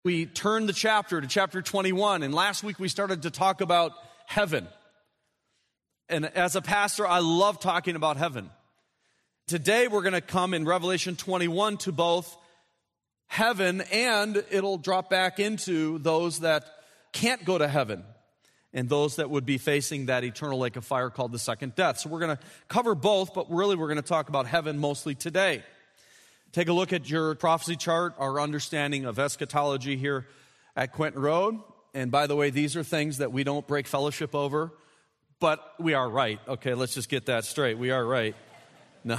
We turned the chapter to chapter 21, and last week we started to talk about heaven. And as a pastor, I love talking about heaven. Today we're going to come in Revelation 21 to both heaven, and it'll drop back into those that can't go to heaven and those that would be facing that eternal lake of fire called the second death. So we're going to cover both, but really we're going to talk about heaven mostly today. Take a look at your prophecy chart, our understanding of eschatology here at Quentin Road. And by the way, these are things that we don't break fellowship over, but we are right. Okay, let's just get that straight. We are right. No,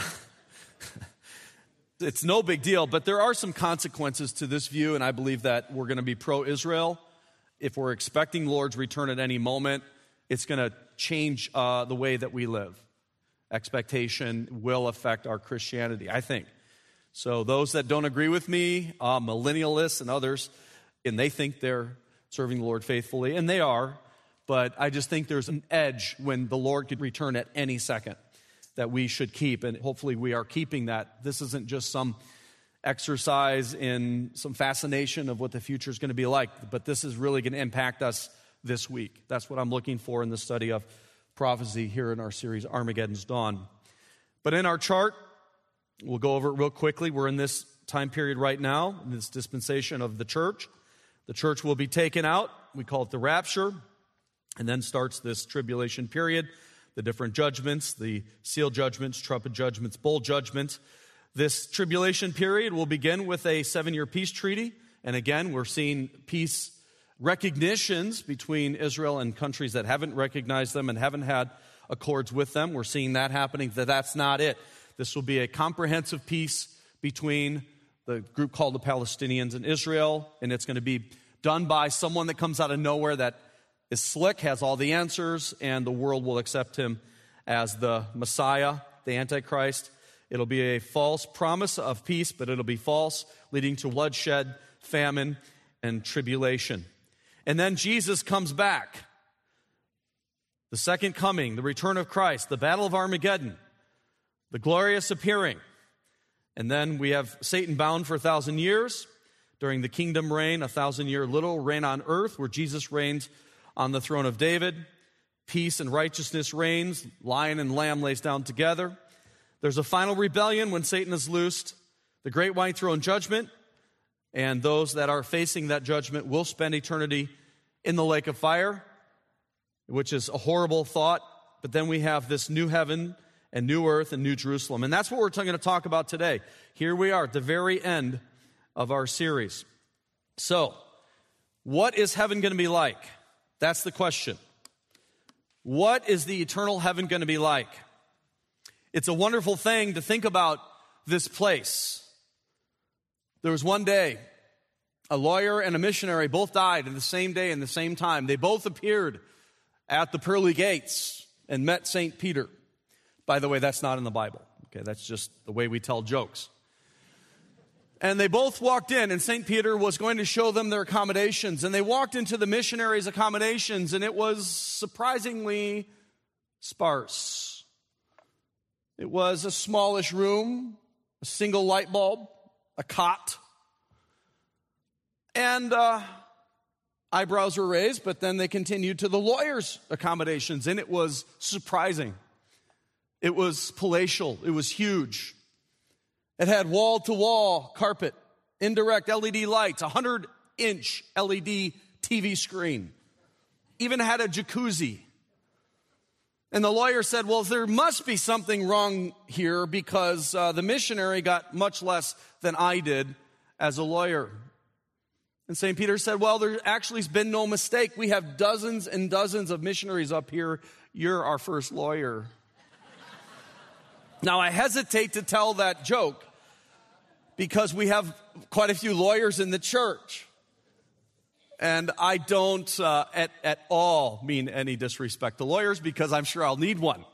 it's no big deal, but there are some consequences to this view, and I believe that we're going to be pro-Israel. If we're expecting the Lord's return at any moment, it's going to change the way that we live. Expectation will affect our Christianity, I think. So those that don't agree with me, millennialists and others, and they think they're serving the Lord faithfully, and they are, but I just think there's an edge when the Lord could return at any second that we should keep, and hopefully we are keeping that. This isn't just some exercise in some fascination of what the future is going to be like, but this is really going to impact us this week. That's what I'm looking for in the study of prophecy here in our series, Armageddon's Dawn. But in our chart, we'll go over it real quickly. We're in this time period right now, in this dispensation of the church. The church will be taken out. We call it the rapture. And then starts this tribulation period, the different judgments, the seal judgments, trumpet judgments, bowl judgments. This tribulation period will begin with a 7-year peace treaty. And again, we're seeing peace recognitions between Israel and countries that haven't recognized them and haven't had accords with them. We're seeing that happening. That's not it. This will be a comprehensive peace between the group called the Palestinians and Israel, and it's going to be done by someone that comes out of nowhere that is slick, has all the answers, and the world will accept him as the Messiah, the Antichrist. It'll be a false promise of peace, but it'll be false, leading to bloodshed, famine, and tribulation. And then Jesus comes back. The second coming, the return of Christ, the battle of Armageddon, the glorious appearing. And then we have Satan bound for 1,000 years. During the kingdom reign, 1,000-year little reign on earth where Jesus reigns on the throne of David. Peace and righteousness reigns. Lion and lamb lays down together. There's a final rebellion when Satan is loosed. The great white throne judgment. And those that are facing that judgment will spend eternity in the lake of fire, which is a horrible thought. But then we have this new heaven and new earth and new Jerusalem. And that's what we're going to talk about today. Here we are at the very end of our series. So, what is heaven going to be like? That's the question. What is the eternal heaven going to be like? It's a wonderful thing to think about this place. There was one day, a lawyer and a missionary both died in the same day and the same time. They both appeared at the pearly gates and met St. Peter. By the way, that's not in the Bible. Okay, that's just the way we tell jokes. And they both walked in, and St. Peter was going to show them their accommodations. And they walked into the missionaries' accommodations, and it was surprisingly sparse. It was a smallish room, a single light bulb, a cot. And eyebrows were raised, but then they continued to the lawyers' accommodations, and it was surprising. It was palatial. It was huge. It had wall-to-wall carpet, indirect LED lights, 100-inch LED TV screen. Even had a jacuzzi. And the lawyer said, well, there must be something wrong here because the missionary got much less than I did as a lawyer. And St. Peter said, well, there actually has been no mistake. We have dozens and dozens of missionaries up here. You're our first lawyer. Now, I hesitate to tell that joke because we have quite a few lawyers in the church. And I don't at all mean any disrespect to lawyers because I'm sure I'll need one.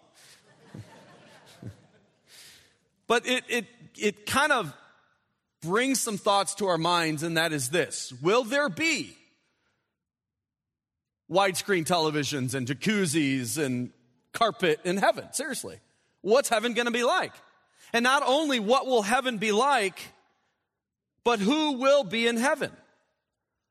But it kind of brings some thoughts to our minds, and that is this. Will there be widescreen televisions and jacuzzis and carpet in heaven? Seriously. What's heaven going to be like? And not only what will heaven be like, but who will be in heaven?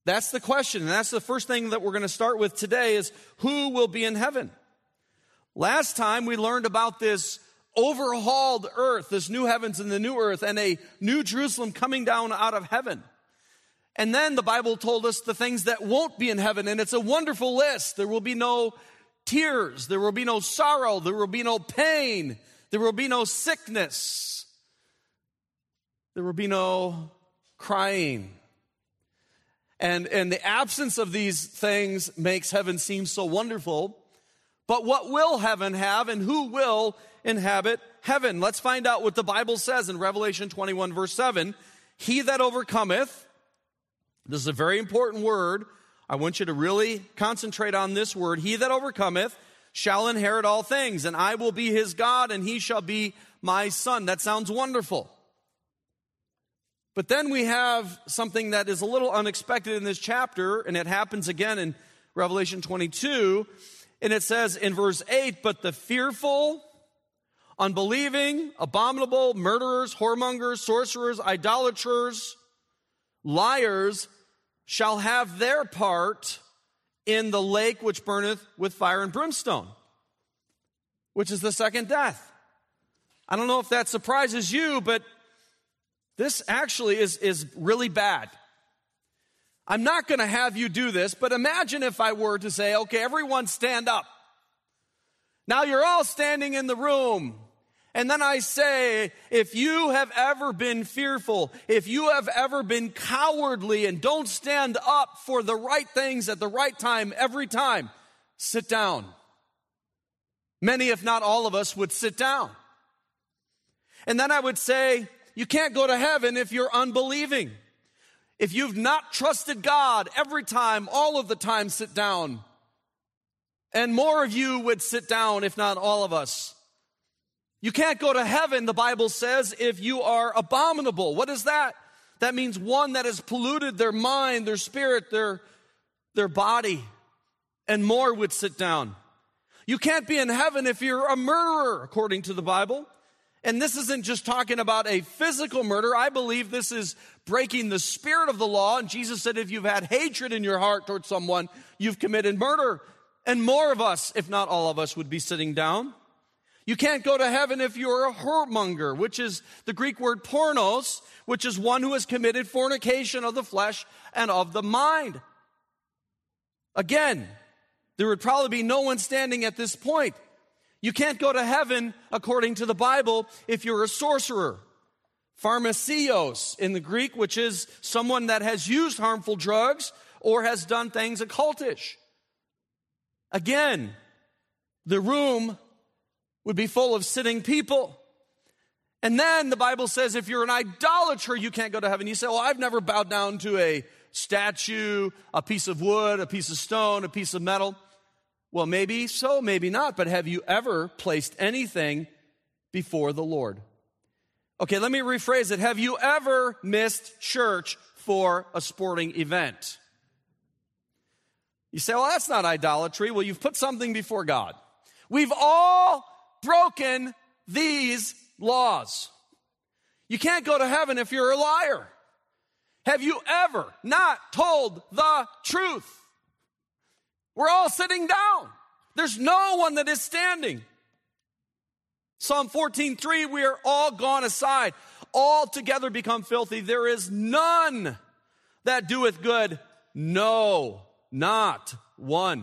That's the question, and that's the first thing that we're going to start with today is who will be in heaven? Last time we learned about this overhauled earth, this new heavens and the new earth, and a new Jerusalem coming down out of heaven. And then the Bible told us the things that won't be in heaven, and it's a wonderful list. There will be no tears, there will be no sorrow, there will be no pain, there will be no sickness, there will be no crying. And the absence of these things makes heaven seem so wonderful. But what will heaven have, and who will inhabit heaven? Let's find out what the Bible says in Revelation 21, verse 7. He that overcometh, this is a very important word. I want you to really concentrate on this word. He that overcometh shall inherit all things, and I will be his God, and he shall be my son. That sounds wonderful. But then we have something that is a little unexpected in this chapter, and it happens again in Revelation 22, and it says in verse 8, but the fearful, unbelieving, abominable, murderers, whoremongers, sorcerers, idolaters, liars, shall have their part in the lake which burneth with fire and brimstone, which is the second death. I don't know if that surprises you, but this actually is really bad. I'm not going to have you do this, but imagine if I were to say, okay, everyone stand up. Now you're all standing in the room. And then I say, if you have ever been fearful, if you have ever been cowardly and don't stand up for the right things at the right time every time, sit down. Many, if not all of us, would sit down. And then I would say, you can't go to heaven if you're unbelieving. If you've not trusted God every time, all of the time, sit down. And more of you would sit down, if not all of us. You can't go to heaven, the Bible says, if you are abominable. What is that? That means one that has polluted their mind, their spirit, their body. And more would sit down. You can't be in heaven if you're a murderer, according to the Bible. And this isn't just talking about a physical murder. I believe this is breaking the spirit of the law. And Jesus said, if you've had hatred in your heart towards someone, you've committed murder. And more of us, if not all of us, would be sitting down. You can't go to heaven if you're a whoremonger, which is the Greek word pornos, which is one who has committed fornication of the flesh and of the mind. Again, there would probably be no one standing at this point. You can't go to heaven, according to the Bible, if you're a sorcerer. Pharmakios in the Greek, which is someone that has used harmful drugs or has done things occultish. Again, the room would be full of sitting people. And then the Bible says if you're an idolater, you can't go to heaven. You say, well, I've never bowed down to a statue, a piece of wood, a piece of stone, a piece of metal. Well, maybe so, maybe not, but have you ever placed anything before the Lord? Okay, let me rephrase it. Have you ever missed church for a sporting event? You say, well, that's not idolatry. Well, you've put something before God. We've all broken these laws. You can't go to heaven if you're a liar. Have you ever not told the truth? We're all sitting down. There's no one that is standing. Psalm 14:3, we are all gone aside. All together become filthy. There is none that doeth good. No, not one.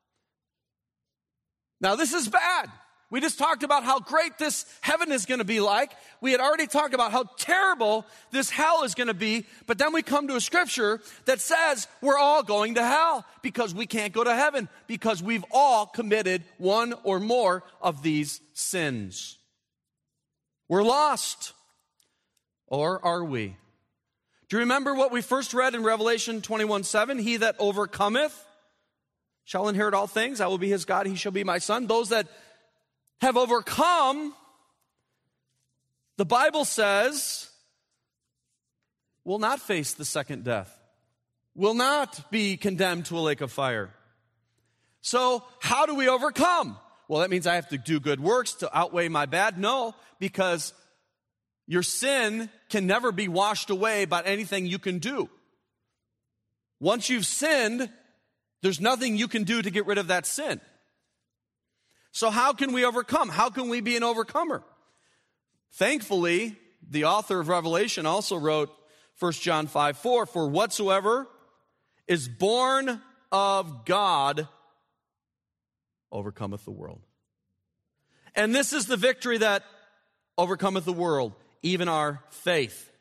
Now this is bad. We just talked about how great this heaven is going to be like. We had already talked about how terrible this hell is going to be. But then we come to a scripture that says we're all going to hell because we can't go to heaven because we've all committed one or more of these sins. We're lost. Or are we? Do you remember what we first read in Revelation 21:7? He that overcometh shall inherit all things. I will be his God. He shall be my son. Those that have overcome, the Bible says, will not face the second death, will not be condemned to a lake of fire. So how do we overcome? Well, that means I have to do good works to outweigh my bad? No, because your sin can never be washed away by anything you can do. Once you've sinned, there's nothing you can do to get rid of that sin. So how can we overcome? How can we be an overcomer? Thankfully, the author of Revelation also wrote 1 John 5:4, for whatsoever is born of God overcometh the world. And this is the victory that overcometh the world, even our faith.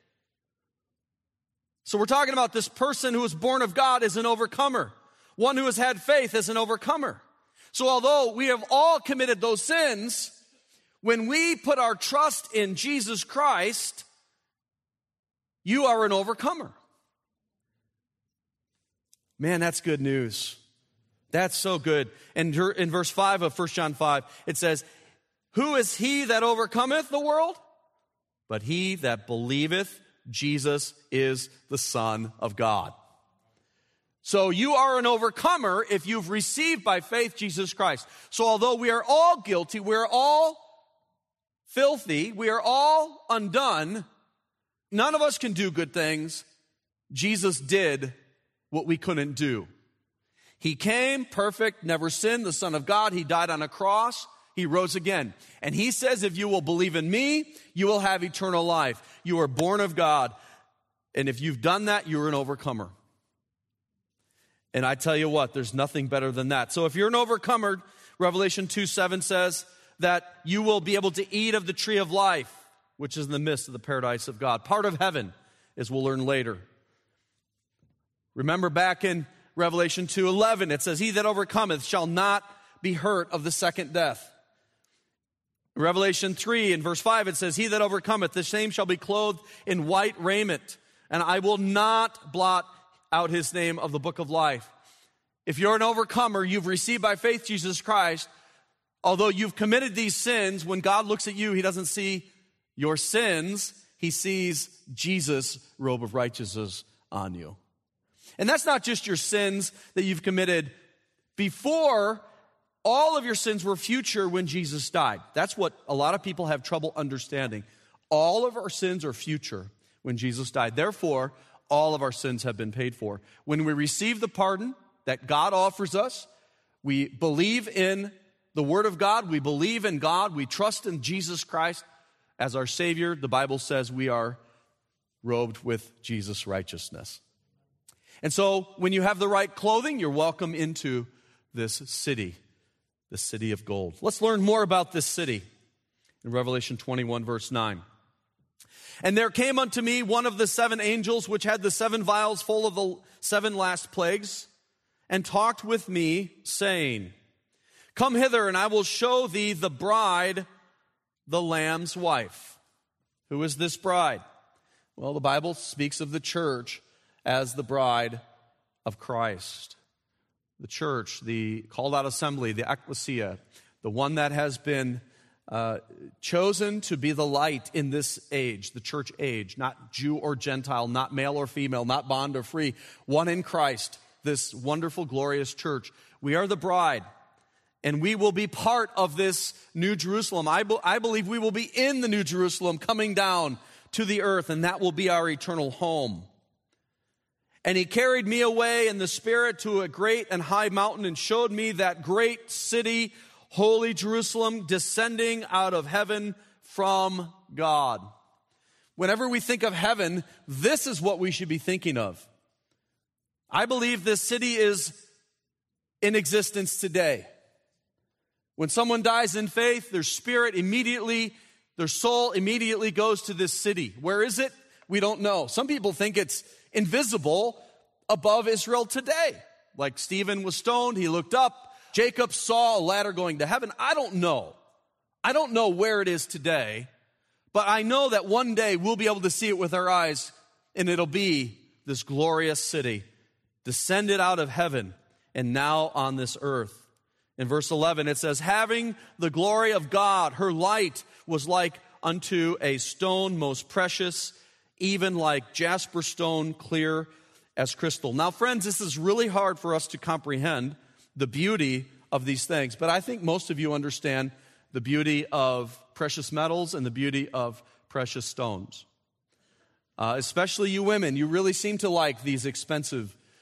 So we're talking about this person who is born of God is an overcomer. One who has had faith is an overcomer. So although we have all committed those sins, when we put our trust in Jesus Christ, you are an overcomer. Man, that's good news. That's so good. And in verse 5 of 1 John 5, it says, who is he that overcometh the world? But he that believeth Jesus is the Son of God. So you are an overcomer if you've received by faith Jesus Christ. So although we are all guilty, we are all filthy, we are all undone, none of us can do good things. Jesus did what we couldn't do. He came perfect, never sinned, the Son of God. He died on a cross. He rose again. And he says, if you will believe in me, you will have eternal life. You are born of God. And if you've done that, you're an overcomer. And I tell you what, there's nothing better than that. So if you're an overcomer, Revelation 2:7 says that you will be able to eat of the tree of life, which is in the midst of the paradise of God. Part of heaven, as we'll learn later. Remember back in Revelation 2:11, it says, he that overcometh shall not be hurt of the second death. In Revelation 3 in verse 5, it says, he that overcometh, the same shall be clothed in white raiment, and I will not blot out his name of the book of life. If you're an overcomer, you've received by faith Jesus Christ, although you've committed these sins, when God looks at you, he doesn't see your sins, he sees Jesus' robe of righteousness on you. And that's not just your sins that you've committed before. All of your sins were future when Jesus died. That's what a lot of people have trouble understanding. All of our sins are future when Jesus died. Therefore, all of our sins have been paid for. When we receive the pardon that God offers us, we believe in the Word of God, we believe in God, we trust in Jesus Christ as our Savior. The Bible says we are robed with Jesus' righteousness. And so when you have the right clothing, you're welcome into this city, the city of gold. Let's learn more about this city in Revelation 21, verse 9. And there came unto me one of the seven angels, which had the seven vials full of the seven last plagues, and talked with me, saying, come hither, and I will show thee the bride, the Lamb's wife. Who is this bride? Well, the Bible speaks of the church as the bride of Christ. The church, the called out assembly, the ecclesia, the one that has been chosen to be the light in this age, the church age, not Jew or Gentile, not male or female, not bond or free, one in Christ, this wonderful, glorious church. We are the bride, and we will be part of this New Jerusalem. I believe we will be in the New Jerusalem coming down to the earth, and that will be our eternal home. And he carried me away in the Spirit to a great and high mountain and showed me that great city, holy Jerusalem, descending out of heaven from God. Whenever we think of heaven, this is what we should be thinking of. I believe this city is in existence today. When someone dies in faith, their spirit immediately, their soul immediately goes to this city. Where is it? We don't know. Some people think it's invisible above Israel today. Like Stephen was stoned, he looked up, Jacob saw a ladder going to heaven. I don't know. I don't know where it is today, but I know that one day we'll be able to see it with our eyes, and it'll be this glorious city, descended out of heaven and now on this earth. In verse 11, it says, having the glory of God, her light was like unto a stone most precious, even like jasper stone, clear as crystal. Now, friends, this is really hard for us to comprehend the beauty of these things, but I think most of you understand the beauty of precious metals and the beauty of precious stones. Especially you women, you really seem to like these expensive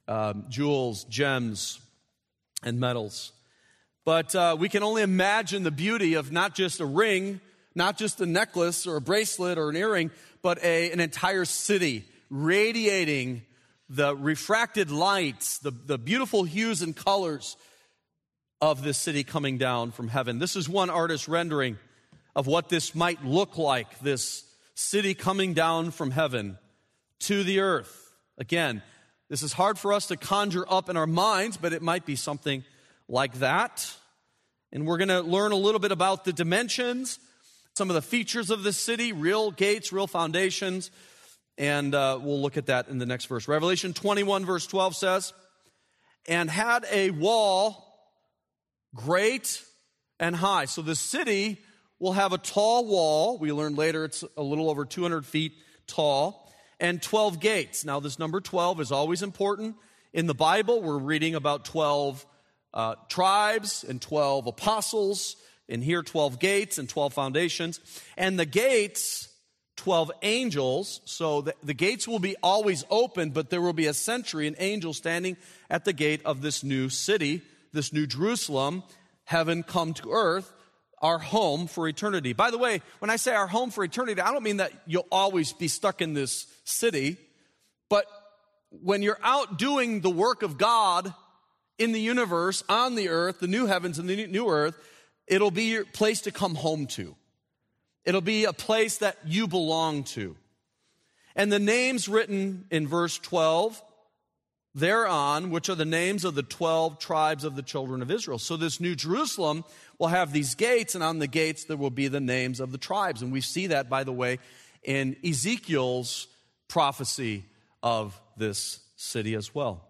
jewels, gems, and metals. But we can only imagine the beauty of not just a ring, not just a necklace or a bracelet or an earring, but an entire city radiating the refracted lights, the beautiful hues and colors of this city coming down from heaven. This is one artist's rendering of what this might look like, this city coming down from heaven to the earth. Again, this is hard for us to conjure up in our minds, but it might be something like that. And we're going to learn a little bit about the dimensions, some of the features of this city, real gates, real foundations, and we'll look at that in the next verse. Revelation 21, verse 12 says, "And had a wall great and high." So the city will have a tall wall. We learned later it's a little over 200 feet tall, and 12 gates. Now this number 12 is always important. In the Bible, we're reading about 12 tribes and 12 apostles, and here 12 gates and 12 foundations. And the gates, 12 angels. So the gates will be always open, but there will be a sentry, an angel standing at the gate of this new city, this new Jerusalem, heaven come to earth, our home for eternity. By the way, when I say our home for eternity, I don't mean that you'll always be stuck in this city, but when you're out doing the work of God in the universe, on the earth, the new heavens and the new earth, it'll be your place to come home to. It'll be a place that you belong to. And the names written in verse 12 thereon, which are the names of the 12 tribes of the children of Israel. So this new Jerusalem will have these gates, and on the gates there will be the names of the tribes. And we see that, by the way, in Ezekiel's prophecy of this city as well.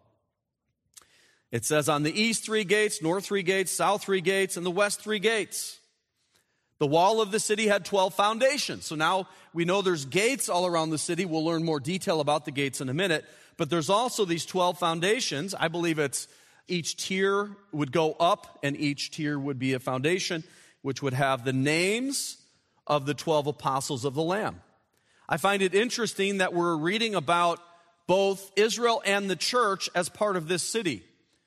It says, "On the east 3 gates, north 3 gates, south 3 gates, and the west 3 gates. The wall of the city had 12 foundations." So now we know there's gates all around the city. We'll learn more detail about the gates in a minute. But there's also these 12 foundations. I believe it's each tier would go up, and each tier would be a foundation, which would have the names of the 12 apostles of the Lamb. I find it interesting that we're reading about both Israel and the church as part of this city.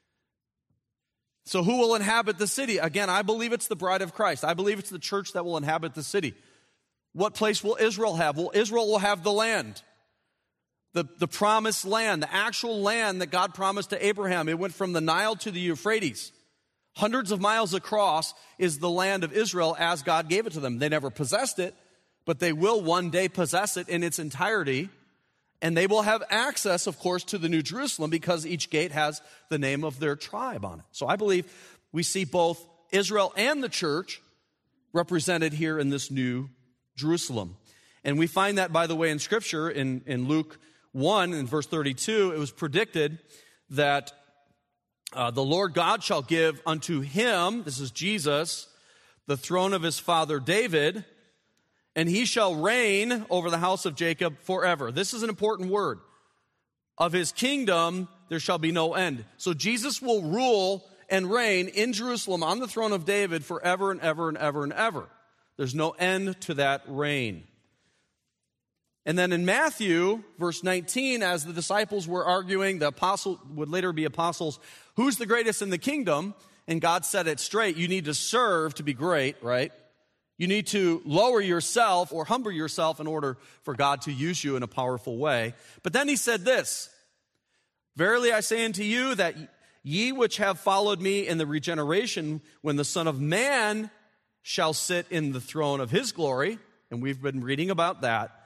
So who will inhabit the city? Again, I believe it's the bride of Christ. I believe it's the church that will inhabit the city. What place will Israel have? Well, Israel will have the land, the promised land, the actual land that God promised to Abraham. It went from the Nile to the Euphrates. Hundreds of miles across is the land of Israel as God gave it to them. They never possessed it, but they will one day possess it in its entirety. And they will have access, of course, to the New Jerusalem because each gate has the name of their tribe on it. So I believe we see both Israel and the church represented here in this New Jerusalem. And we find that, by the way, in Scripture, in Luke 1, in verse 32, it was predicted that the Lord God shall give unto him, this is Jesus, the throne of his father David, and he shall reign over the house of Jacob forever. This is an important word. Of his kingdom there shall be no end. So Jesus will rule and reign in Jerusalem on the throne of David forever and ever and ever and ever. There's no end to that reign. And then in Matthew, verse 19, as the disciples were arguing, the apostle would later be apostles, who's the greatest in the kingdom? And God said it straight. You need to serve to be great, right? You need to lower yourself or humble yourself in order for God to use you in a powerful way. But then he said this, "Verily I say unto you that ye which have followed me in the regeneration, when the Son of Man shall sit in the throne of his glory," and we've been reading about that,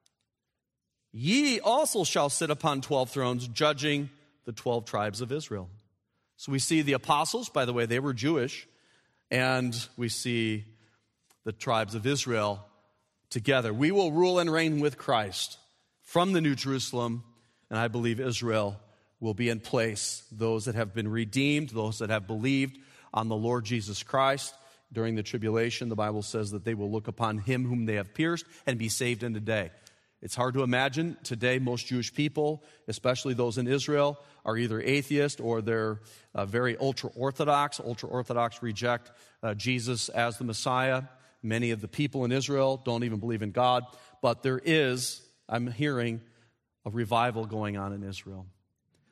"ye also shall sit upon 12 thrones, judging the 12 tribes of Israel." So we see the apostles, by the way, they were Jewish, and we see the tribes of Israel together. We will rule and reign with Christ from the New Jerusalem, and I believe Israel will be in place. Those that have been redeemed, those that have believed on the Lord Jesus Christ during the tribulation, the Bible says that they will look upon him whom they have pierced and be saved in a day. It's hard to imagine today most Jewish people, especially those in Israel, are either atheist or they're very ultra-Orthodox. Ultra-Orthodox reject Jesus as the Messiah. Many of the people in Israel don't even believe in God. But there is, I'm hearing, a revival going on in Israel.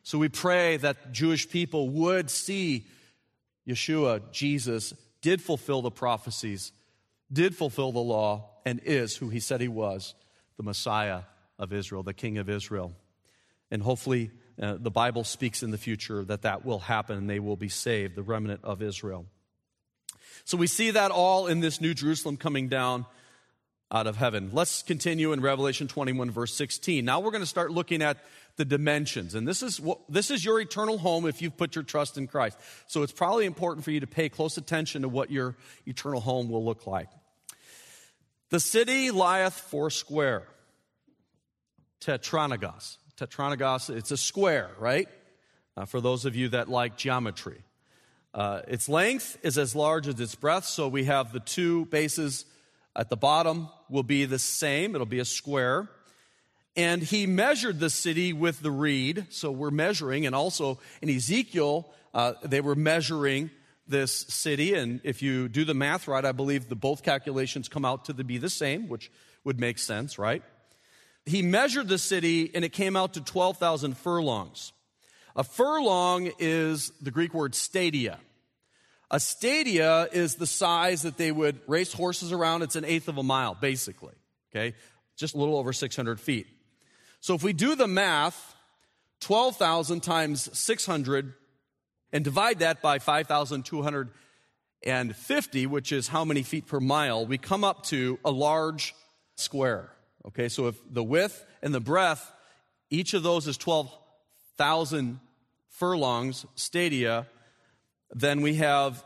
So we pray that Jewish people would see Yeshua, Jesus, did fulfill the prophecies, did fulfill the law, and is who he said he was, the Messiah of Israel, the King of Israel. And hopefully the Bible speaks in the future that will happen and they will be saved, the remnant of Israel. So we see that all in this New Jerusalem coming down out of heaven. Let's continue in Revelation 21, verse 16. Now we're going to start looking at the dimensions. And this is your eternal home if you've put your trust in Christ. So it's probably important for you to pay close attention to what your eternal home will look like. The city lieth foursquare. Tetranogas. Tetranogas, it's a square, right? For those of you that like geometry. Its length is as large as its breadth, so we have the two bases at the bottom will be the same. It'll be a square. And he measured the city with the reed, so we're measuring. And also in Ezekiel, they were measuring this city. And if you do the math right, I believe both calculations come out to be the same, which would make sense, right? He measured the city, and it came out to 12,000 furlongs. A furlong is the Greek word stadia. A stadia is the size that they would race horses around. It's an eighth of a mile, basically, okay? Just a little over 600 feet. So if we do the math, 12,000 times 600, and divide that by 5,250, which is how many feet per mile, we come up to a large square, okay? So if the width and the breadth, each of those is 12,000 furlongs, stadia, then we have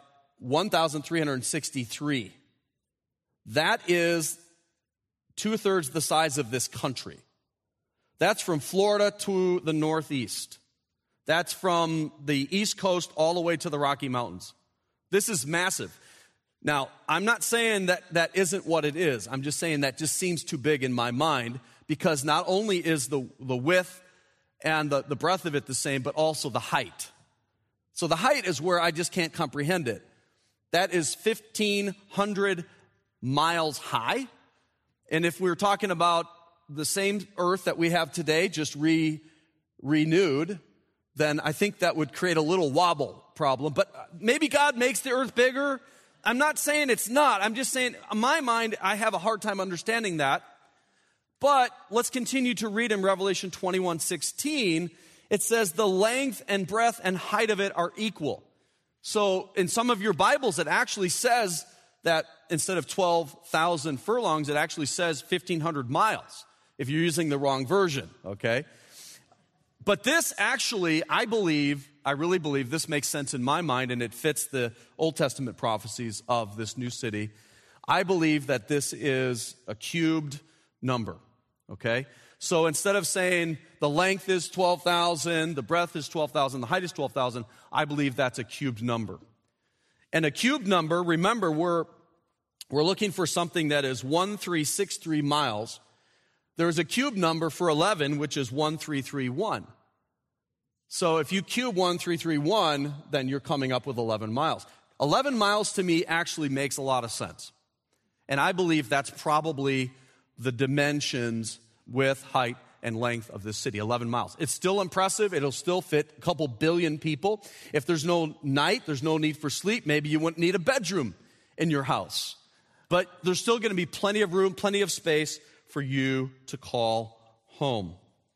1,363. That is 2/3 the size of this country. That's from Florida to the northeast. That's from the East Coast all the way to the Rocky Mountains. This is massive. Now, I'm not saying that isn't what it is. I'm just saying that just seems too big in my mind because not only is the width and the breadth of it the same, but also the height. So the height is where I just can't comprehend it. That is 1,500 miles high. And if we were talking about the same earth that we have today, just renewed, then I think that would create a little wobble problem. But maybe God makes the earth bigger. I'm not saying it's not. I'm just saying, in my mind, I have a hard time understanding that. But let's continue to read in Revelation 21:16. It says the length and breadth and height of it are equal. So in some of your Bibles, it actually says that instead of 12,000 furlongs, it actually says 1,500 miles, if you're using the wrong version, okay? But this actually, I really believe this makes sense in my mind, and it fits the Old Testament prophecies of this new city. I believe that this is a cubed number, okay? So instead of saying the length is 12,000, the breadth is 12,000, the height is 12,000, I believe that's a cubed number. And a cubed number, remember, we're looking for something that is 1,363 miles. There's a cube number for 11, which is 1,331. So if you cube 1,331, then you're coming up with 11 miles. 11 miles to me actually makes a lot of sense. And I believe that's probably the dimensions, width, height, and length of this city, 11 miles. It's still impressive. It'll still fit a couple billion people. If there's no night, there's no need for sleep. Maybe you wouldn't need a bedroom in your house. But there's still going to be plenty of room, plenty of space for you to call home.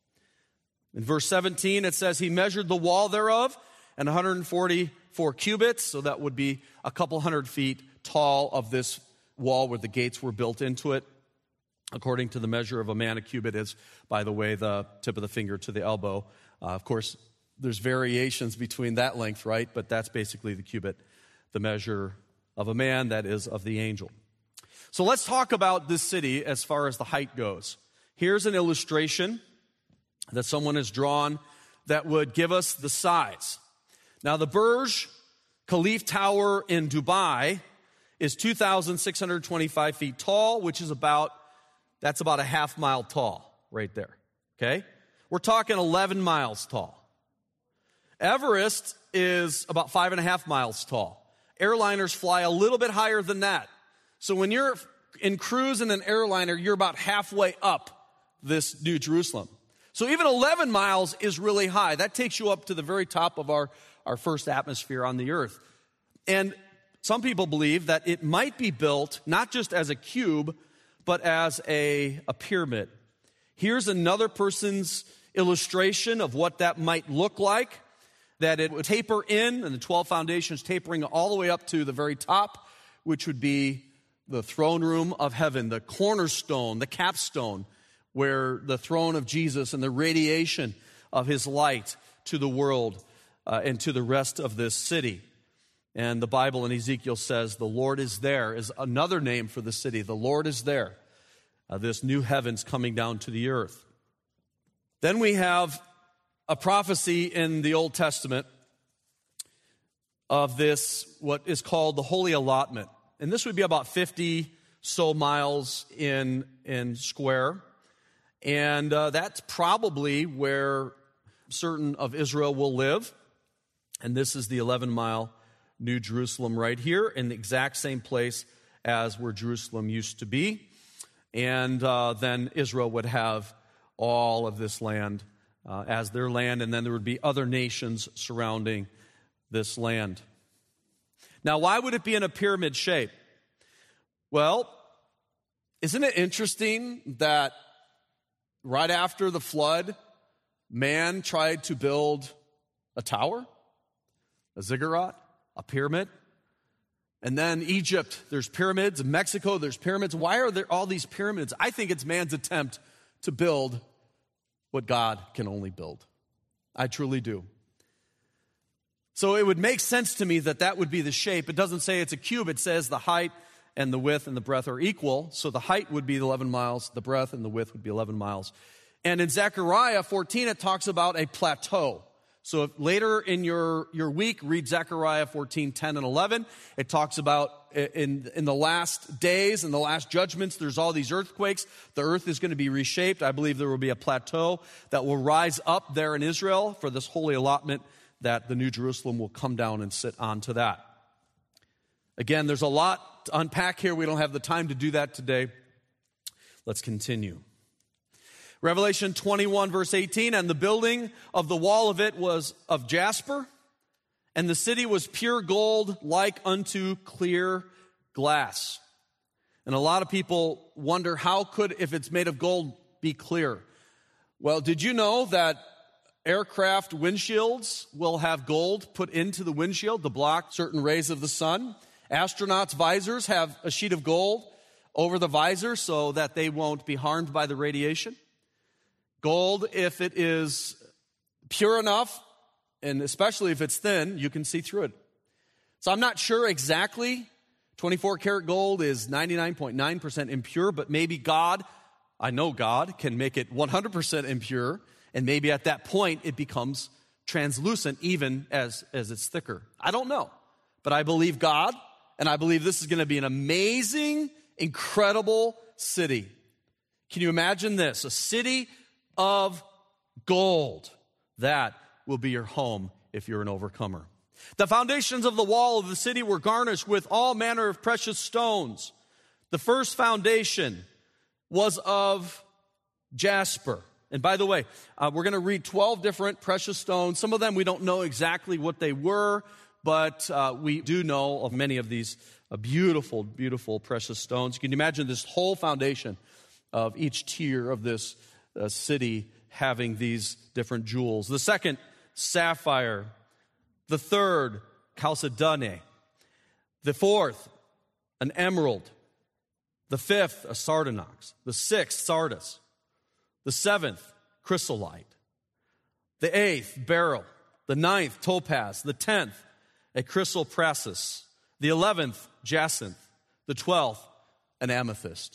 In verse 17, it says, he measured the wall thereof, and 144 cubits, so that would be a couple hundred feet tall of this wall where the gates were built into it. According to the measure of a man, a cubit is, by the way, the tip of the finger to the elbow. Of course, there's variations between that length, right? But that's basically the cubit, the measure of a man, that is, of the angel. So let's talk about this city as far as the height goes. Here's an illustration that someone has drawn that would give us the size. Now, the Burj Khalifa Tower in Dubai is 2,625 feet tall, which is that's about a half mile tall right there, okay? We're talking 11 miles tall. Everest is about 5.5 miles tall. Airliners fly a little bit higher than that. So when you're in cruise in an airliner, you're about halfway up this New Jerusalem. So even 11 miles is really high. That takes you up to the very top of our first atmosphere on the earth. And some people believe that it might be built not just as a cube, but as a pyramid. Here's another person's illustration of what that might look like, that it would taper in, and the 12 foundations tapering all the way up to the very top, which would be the throne room of heaven, the cornerstone, the capstone, where the throne of Jesus and the radiation of his light to the world and to the rest of this city. And the Bible in Ezekiel says, the Lord is there, is another name for the city. The Lord is there. This new heavens coming down to the earth. Then we have a prophecy in the Old Testament of this, what is called the Holy Allotment. And this would be about 50 so miles in square. And that's probably where certain of Israel will live. And this is the 11-mile New Jerusalem right here in the exact same place as where Jerusalem used to be. And then Israel would have all of this land as their land, and then there would be other nations surrounding this land. Now, why would it be in a pyramid shape? Well, isn't it interesting that right after the flood, man tried to build a tower, a ziggurat, a pyramid? And then Egypt, there's pyramids. In Mexico, there's pyramids. Why are there all these pyramids? I think it's man's attempt to build what God can only build. I truly do. So it would make sense to me that that would be the shape. It doesn't say it's a cube. It says the height and the width and the breadth are equal. So the height would be 11 miles. The breadth and the width would be 11 miles. And in Zechariah 14, it talks about a plateau. So if later in your week, read Zechariah 14, 10, and 11. It talks about in the last days, in the last judgments, there's all these earthquakes. The earth is going to be reshaped. I believe there will be a plateau that will rise up there in Israel for this holy allotment that the New Jerusalem will come down and sit onto that. Again, there's a lot to unpack here. We don't have the time to do that today. Let's continue. Revelation 21, verse 18, and the building of the wall of it was of jasper, and the city was pure gold like unto clear glass. And a lot of people wonder, how could, if it's made of gold, be clear? Well, did you know that aircraft windshields will have gold put into the windshield to block certain rays of the sun? Astronauts' visors have a sheet of gold over the visor so that they won't be harmed by the radiation. Gold, if it is pure enough, and especially if it's thin, you can see through it. So I'm not sure exactly. 24 karat gold is 99.9% impure, but maybe God, I know God, can make it 100% impure, and maybe at that point it becomes translucent even as it's thicker. I don't know, but I believe God, and I believe this is going to be an amazing, incredible city. Can you imagine this? A city of gold. That will be your home if you're an overcomer. The foundations of the wall of the city were garnished with all manner of precious stones. The first foundation was of jasper. And by the way, we're going to read 12 different precious stones. Some of them we don't know exactly what they were, but we do know of many of these beautiful, beautiful precious stones. You can imagine this whole foundation of each tier of this city having these different jewels. The second, sapphire. The third, chalcedony. The fourth, an emerald. The fifth, a sardonyx. The sixth, sardis. The seventh, chrysolite. The eighth, beryl. The ninth, topaz. The 10th, a chrysoprasus. The 11th, jacinth. The 12th, an amethyst.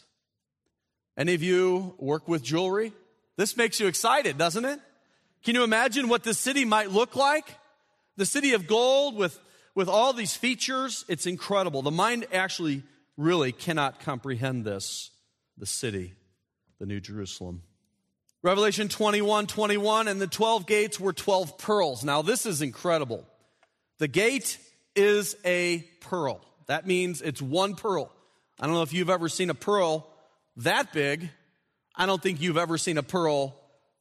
Any of you work with jewelry? This makes you excited, doesn't it? Can you imagine what this city might look like? The city of gold with all these features. It's incredible. The mind actually really cannot comprehend this. The city, the New Jerusalem. Revelation 21:21, and the 12 gates were 12 pearls. Now this is incredible. The gate is a pearl. That means it's one pearl. I don't know if you've ever seen a pearl that big. I don't think you've ever seen a pearl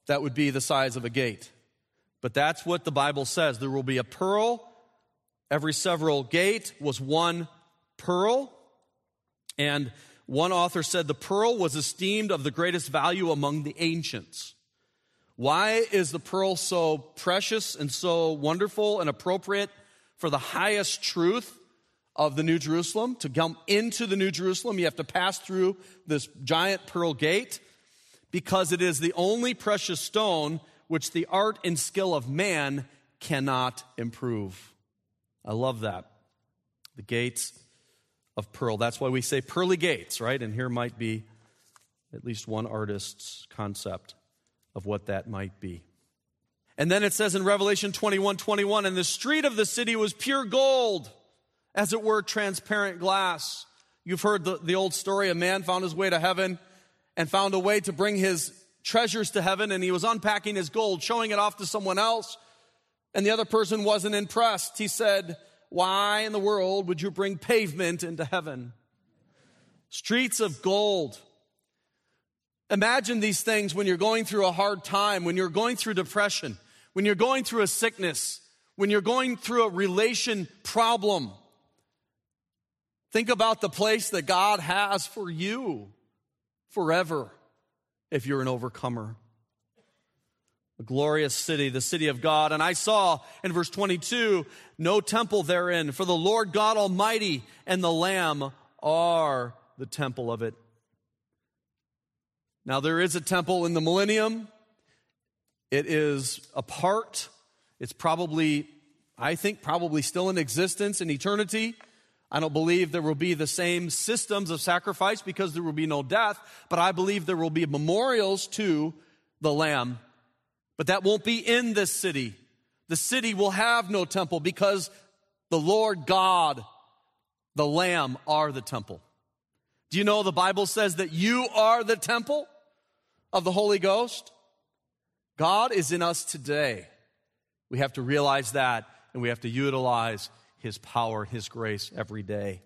that would be the size of a gate. But that's what the Bible says. There will be a pearl. Every several gate was one pearl. And one author said the pearl was esteemed of the greatest value among the ancients. Why is the pearl so precious and so wonderful and appropriate for the highest truth of the New Jerusalem? To come into the New Jerusalem, you have to pass through this giant pearl gate, because it is the only precious stone which the art and skill of man cannot improve. I love that. The gates of pearl. That's why we say pearly gates, right? And here might be at least one artist's concept of what that might be. And then it says in Revelation 21:21, and the street of the city was pure gold, as it were transparent glass. You've heard the old story. A man found his way to heaven and found a way to bring his treasures to heaven, and he was unpacking his gold, showing it off to someone else, and the other person wasn't impressed. He said, why in the world would you bring pavement into heaven? Streets of gold. Imagine these things when you're going through a hard time, when you're going through depression, when you're going through a sickness, when you're going through a relation problem. Think about the place that God has for you forever if you're an overcomer. A glorious city, the city of God. And I saw in verse 22, no temple therein, for the Lord God Almighty and the Lamb are the temple of it. Now there is a temple in the millennium. It is apart. It's probably still in existence in eternity. I don't believe there will be the same systems of sacrifice because there will be no death, but I believe there will be memorials to the Lamb. But that won't be in this city. The city will have no temple because the Lord God, the Lamb, are the temple. Do you know the Bible says that you are the temple of the Holy Ghost? God is in us today. We have to realize that, and we have to utilize His power, His grace every day.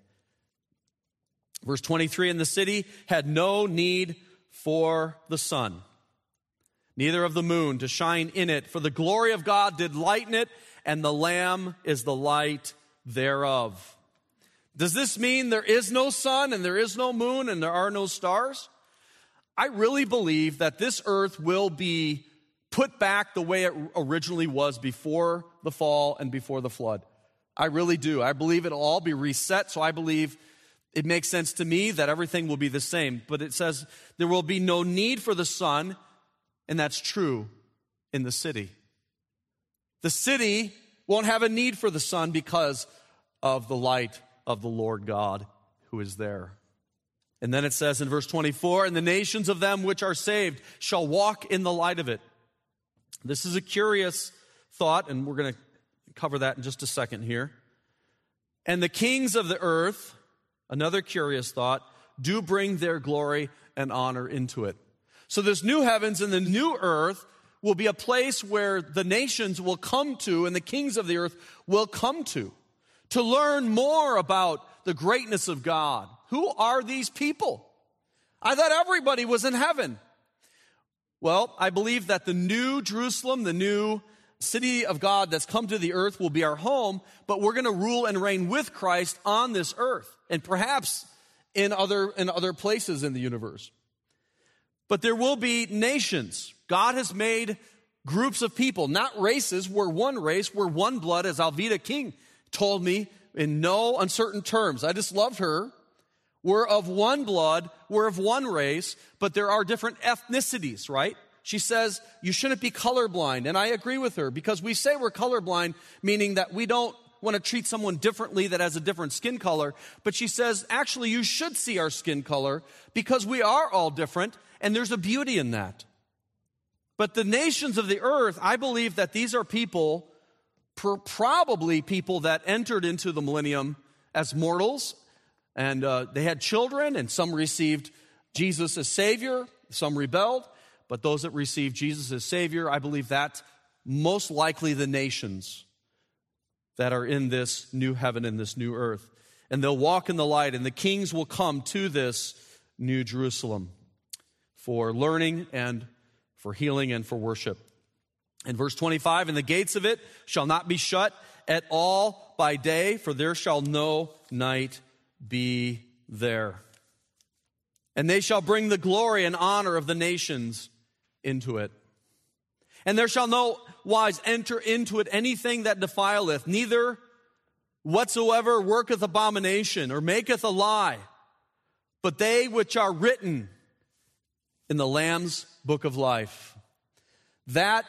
Verse 23, and the city had no need for the sun, neither of the moon to shine in it, for the glory of God did lighten it, and the Lamb is the light thereof. Does this mean there is no sun and there is no moon and there are no stars? I really believe that this earth will be put back the way it originally was before the fall and before the flood. I really do. I believe it'll all be reset, so I believe it makes sense to me that everything will be the same. But it says there will be no need for the sun, and that's true in the city. The city won't have a need for the sun because of the light of the Lord God who is there. And then it says in verse 24, and the nations of them which are saved shall walk in the light of it. This is a curious thought, and we're going to cover that in just a second here. And the kings of the earth, another curious thought, do bring their glory and honor into it. So this new heavens and the new earth will be a place where the nations will come to and the kings of the earth will come to learn more about the greatness of God. Who are these people? I thought everybody was in heaven. Well, I believe that the new Jerusalem, the new city of God that's come to the earth will be our home, but we're going to rule and reign with Christ on this earth and perhaps in other places in the universe. But there will be nations. God has made groups of people, not races. We're one race. We're one blood, as Alveda King told me in no uncertain terms. I just loved her. We're of one blood. We're of one race, but there are different ethnicities, right? She says you shouldn't be colorblind, and I agree with her because we say we're colorblind, meaning that we don't want to treat someone differently that has a different skin color. But she says, actually, you should see our skin color because we are all different, and there's a beauty in that. But the nations of the earth, I believe that these are people, probably people that entered into the millennium as mortals, and they had children, and some received Jesus as Savior, some rebelled. But those that received Jesus as Savior, I believe that's most likely the nations that are in this new heaven and this new earth. And they'll walk in the light, and the kings will come to this new Jerusalem for learning and for healing and for worship. In verse 25, and the gates of it shall not be shut at all by day, for there shall no night be there. And they shall bring the glory and honor of the nations into it. And there shall no wise enter into it anything that defileth, neither whatsoever worketh abomination or maketh a lie, but they which are written in the Lamb's book of life. That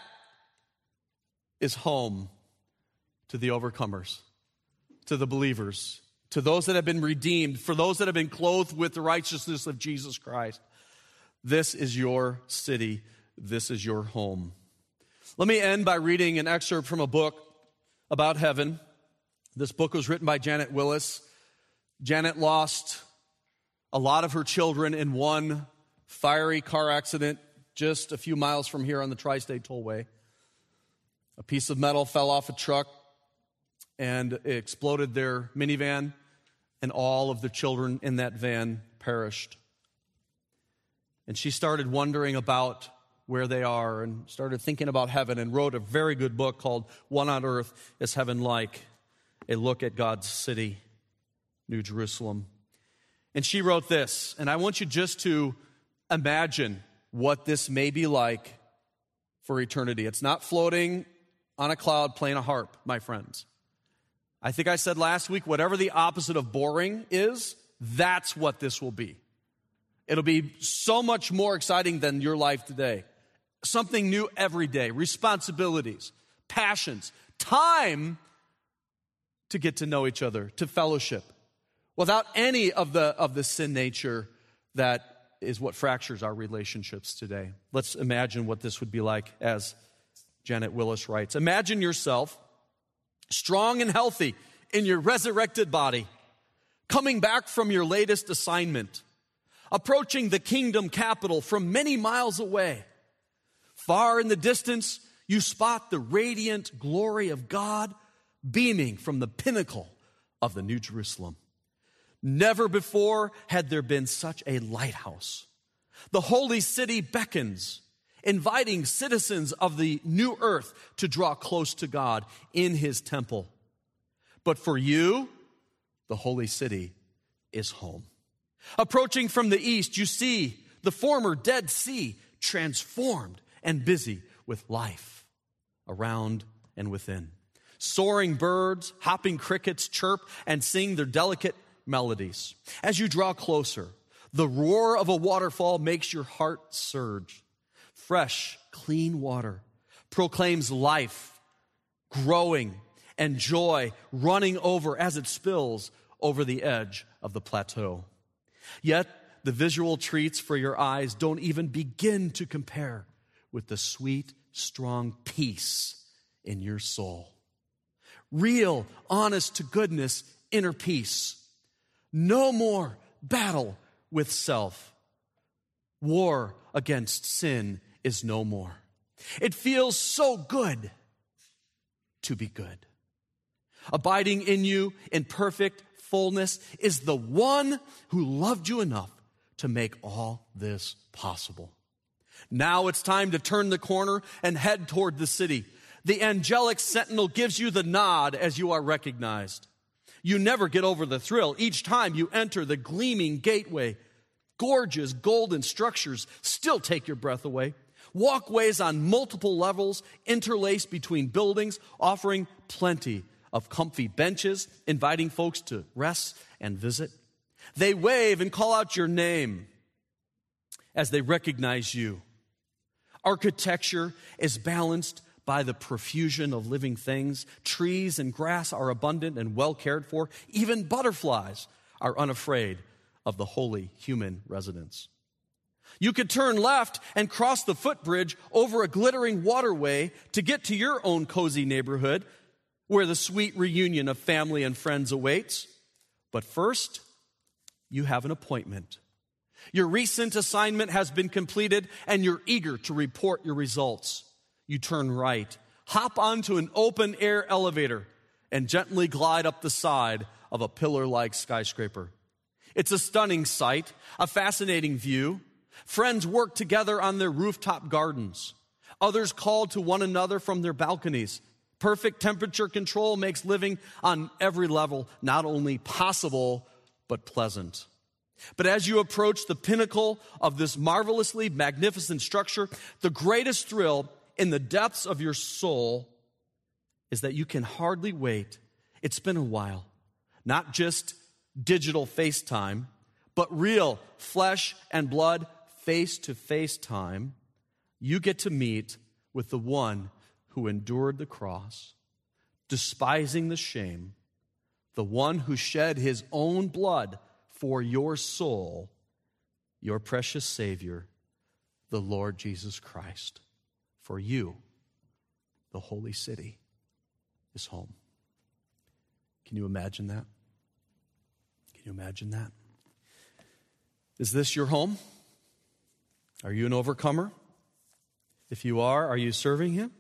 is home to the overcomers, to the believers, to those that have been redeemed, for those that have been clothed with the righteousness of Jesus Christ. This is your city. This is your home. Let me end by reading an excerpt from a book about heaven. This book was written by Janet Willis. Janet lost a lot of her children in one fiery car accident just a few miles from here on the Tri-State Tollway. A piece of metal fell off a truck and it exploded their minivan, and all of the children in that van perished. And she started wondering about where they are and started thinking about heaven and wrote a very good book called What on Earth is Heaven Like? A look at God's city, New Jerusalem. And she wrote this, and I want you just to imagine what this may be like for eternity. It's not floating on a cloud playing a harp, my friends. I think I said last week, whatever the opposite of boring is, that's what this will be. It'll be so much more exciting than your life today. Something new every day, responsibilities, passions, time to get to know each other, to fellowship, without any of the sin nature that is what fractures our relationships today. Let's imagine what this would be like, as Janet Willis writes. Imagine yourself strong and healthy in your resurrected body, coming back from your latest assignment, approaching the kingdom capital from many miles away. Far in the distance, you spot the radiant glory of God beaming from the pinnacle of the New Jerusalem. Never before had there been such a lighthouse. The holy city beckons, inviting citizens of the new earth to draw close to God in his temple. But for you, the holy city is home. Approaching from the east, you see the former Dead Sea transformed and busy with life around and within. Soaring birds, hopping crickets chirp and sing their delicate melodies. As you draw closer, the roar of a waterfall makes your heart surge. Fresh, clean water proclaims life, growing, and joy running over as it spills over the edge of the plateau. Yet, the visual treats for your eyes don't even begin to compare with the sweet, strong peace in your soul. Real, honest to goodness, inner peace. No more battle with self. War against sin is no more. It feels so good to be good. Abiding in you in perfect fullness is the one who loved you enough to make all this possible. Now it's time to turn the corner and head toward the city. The angelic sentinel gives you the nod as you are recognized. You never get over the thrill each time you enter the gleaming gateway. Gorgeous golden structures still take your breath away. Walkways on multiple levels interlaced between buildings, offering plenty of comfy benches, inviting folks to rest and visit. They wave and call out your name as they recognize you. Architecture is balanced by the profusion of living things. Trees and grass are abundant and well cared for. Even butterflies are unafraid of the holy human residence. You could turn left and cross the footbridge over a glittering waterway to get to your own cozy neighborhood where the sweet reunion of family and friends awaits. But first, you have an appointment. Your recent assignment has been completed and you're eager to report your results. You turn right, hop onto an open-air elevator, and gently glide up the side of a pillar-like skyscraper. It's a stunning sight, a fascinating view. Friends work together on their rooftop gardens. Others call to one another from their balconies. Perfect temperature control makes living on every level not only possible, but pleasant. But as you approach the pinnacle of this marvelously magnificent structure, the greatest thrill in the depths of your soul is that you can hardly wait. It's been a while. Not just digital FaceTime, but real flesh and blood face-to-face time. You get to meet with the one who endured the cross, despising the shame, the one who shed his own blood for your soul, your precious Savior, the Lord Jesus Christ. For you, the holy city is home. Can you imagine that? Can you imagine that? Is this your home? Are you an overcomer? If you are you serving him?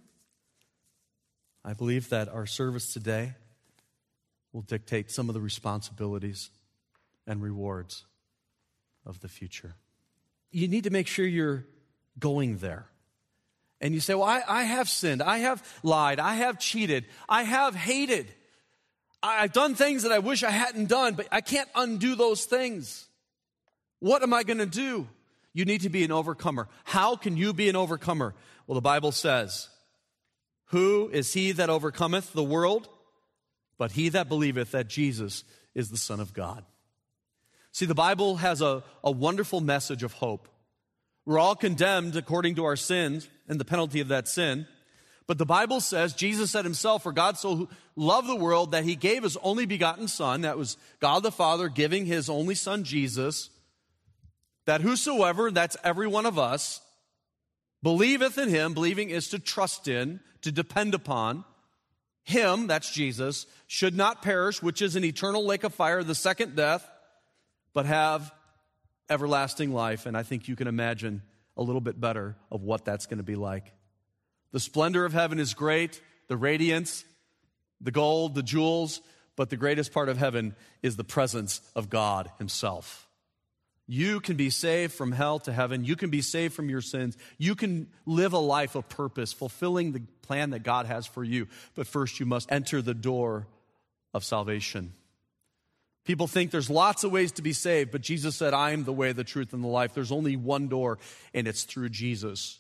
I believe that our service today will dictate some of the responsibilities and rewards of the future. You need to make sure you're going there. And you say, well, I have sinned. I have lied. I have cheated. I have hated. I've done things that I wish I hadn't done, but I can't undo those things. What am I going to do? You need to be an overcomer. How can you be an overcomer? Well, the Bible says, who is he that overcometh the world? But he that believeth that Jesus is the Son of God. See, the Bible has a wonderful message of hope. We're all condemned according to our sins and the penalty of that sin. But the Bible says, Jesus said himself, for God so loved the world that he gave his only begotten Son, that was God the Father giving his only Son, Jesus, that whosoever, that's every one of us, believeth in him, believing is to trust in, to depend upon, him, that's Jesus, should not perish, which is an eternal lake of fire, the second death, but have everlasting life. And I think you can imagine a little bit better of what that's going to be like. The splendor of heaven is great, the radiance, the gold, the jewels, but the greatest part of heaven is the presence of God himself. You can be saved from hell to heaven. You can be saved from your sins. You can live a life of purpose, fulfilling the plan that God has for you. But first you must enter the door of salvation. People think there's lots of ways to be saved, but Jesus said, I am the way, the truth, and the life. There's only one door, and it's through Jesus.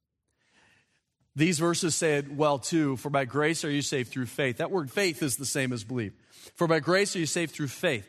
These verses say it well, too. For by grace are you saved through faith. That word faith is the same as believe. For by grace are you saved through faith.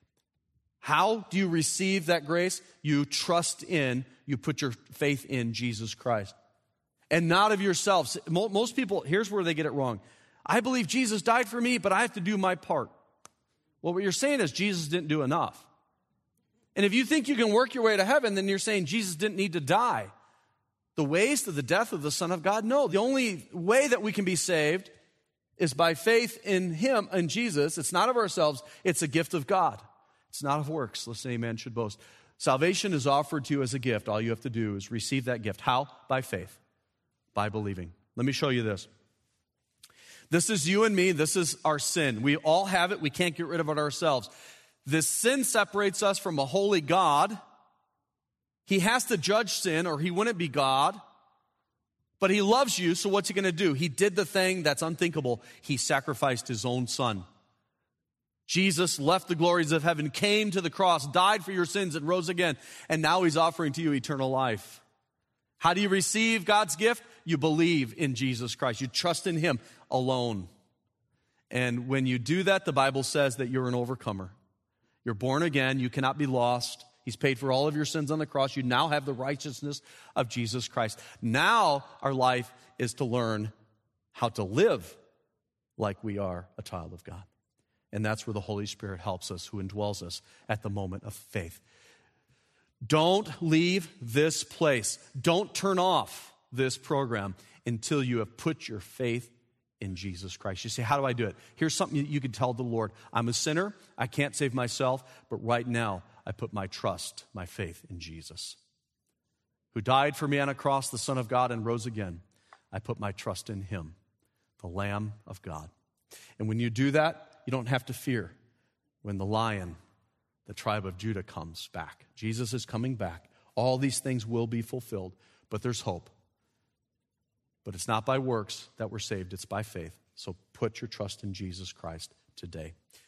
How do you receive that grace? You trust in, you put your faith in Jesus Christ. And not of yourselves. Most people, here's where they get it wrong. I believe Jesus died for me, but I have to do my part. Well, what you're saying is Jesus didn't do enough. And if you think you can work your way to heaven, then you're saying Jesus didn't need to die. The ways to the death of the Son of God? No. The only way that we can be saved is by faith in him, in Jesus. It's not of ourselves. It's a gift of God. It's not of works, lest any man should boast. Salvation is offered to you as a gift. All you have to do is receive that gift. How? By faith. By believing. Let me show you this. This is you and me. This is our sin. We all have it. We can't get rid of it ourselves. This sin separates us from a holy God. He has to judge sin or he wouldn't be God. But he loves you, so what's he going to do? He did the thing that's unthinkable. He sacrificed his own son. Jesus left the glories of heaven, came to the cross, died for your sins, and rose again. And now he's offering to you eternal life. How do you receive God's gift? You believe in Jesus Christ. You trust in him alone. And when you do that, the Bible says that you're an overcomer. You're born again. You cannot be lost. He's paid for all of your sins on the cross. You now have the righteousness of Jesus Christ. Now our life is to learn how to live like we are a child of God. And that's where the Holy Spirit helps us, who indwells us at the moment of faith. Don't leave this place. Don't turn off this program until you have put your faith in Jesus Christ. You say, how do I do it? Here's something you can tell the Lord. I'm a sinner. I can't save myself. But right now, I put my trust, my faith in Jesus, who died for me on a cross, the Son of God, and rose again. I put my trust in him, the Lamb of God. And when you do that, you don't have to fear when the Lion, the tribe of Judah, comes back. Jesus is coming back. All these things will be fulfilled, but there's hope. But it's not by works that we're saved, it's by faith. So put your trust in Jesus Christ today.